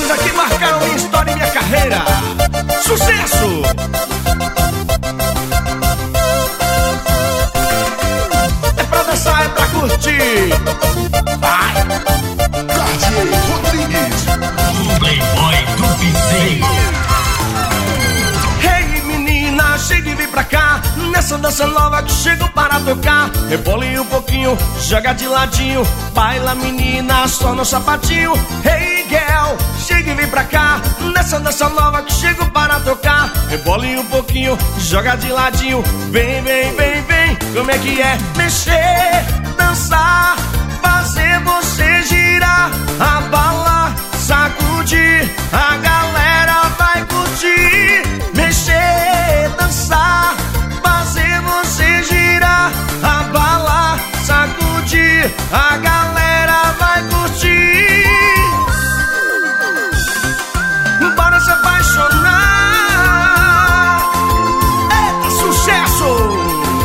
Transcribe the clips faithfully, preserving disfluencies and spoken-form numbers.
Essas aqui marcaram minha história e minha carreira. Sucesso! É pra dançar, é pra curtir. Vai! D J Rodrigues, o playboy do piseiro. Hey menina, chega e vem pra cá, nessa dança nova que chego para tocar. Rebole um pouquinho, joga de ladinho, baila menina, só no sapatinho. Hey girl, chega e vem pra cá, nessa dança nova que chego para tocar. Rebole um pouquinho, joga de ladinho, vem, vem, vem, vem. Como é que é? Mexer, dançar, fazer você girar, abalar, sacudir, a galera vai curtir. Mexer, dançar, fazer você girar, abalar, sacudir, a galera vai curtir. Bora se apaixonar. Eita, sucesso!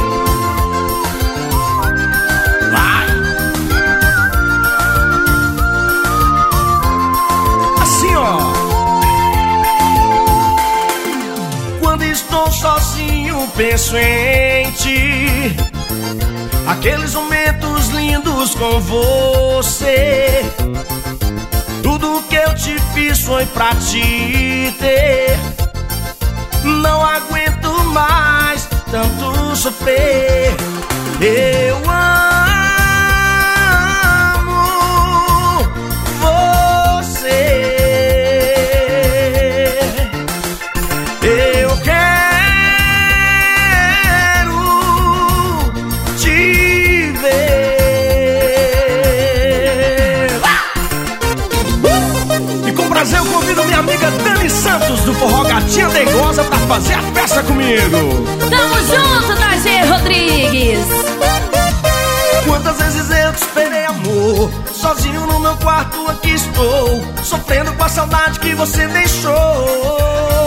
Vai! Assim, ó. Quando estou sozinho, penso em ti, aqueles momentos lindos com você. Tudo que eu te fiz foi pra te ter. Não aguento mais tanto sofrer. Eu amo você. Eu quero te ver. E com prazer eu convido minha amiga Dani Santos do Forró Gatinha Dengosa pra fazer a festa comigo. Tamo junto, D J Rodrigues. Quantas vezes eu te esperei, amor, sozinho no meu quarto aqui estou, sofrendo com a saudade que você deixou.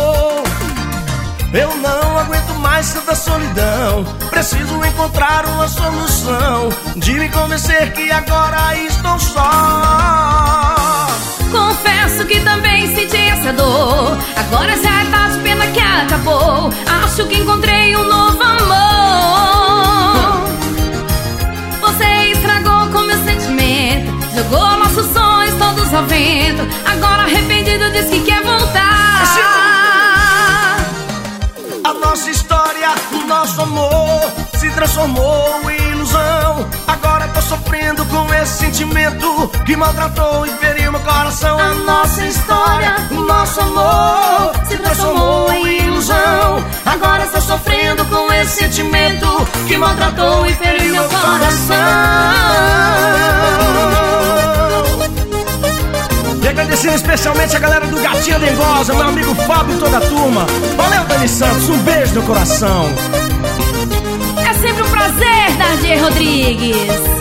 Eu não aguento mais tanta solidão, preciso encontrar uma solução, de me convencer que agora estou só. Confesso que também senti essa dor, agora já é tarde, pena que acabou. Acho que encontrei um novo amor. Você estragou com meu sentimento, jogou nossos sonhos todos ao vento. Agora arrependido diz que quer voltar. A nossa história, o nosso amor se transformou em ilusão. Agora tô sofrendo com esse sentimento que maltratou e feriu meu coração. A nossa história, o nosso amor se transformou em ilusão. Agora estou sofrendo com esse sentimento que maltratou e feriu meu coração. E agradecendo especialmente a galera do Gatinha Dengosa, meu amigo Fábio e toda a turma. Valeu, Dani Santos, um beijo no coração. É sempre um prazer, D J Rodrigues.